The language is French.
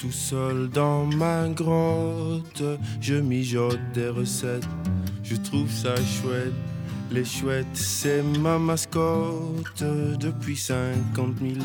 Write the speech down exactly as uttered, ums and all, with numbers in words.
Tout seul dans ma grotte, je mijote des recettes. Je trouve ça chouette. Les chouettes, c'est ma mascotte depuis cinquante mille ans.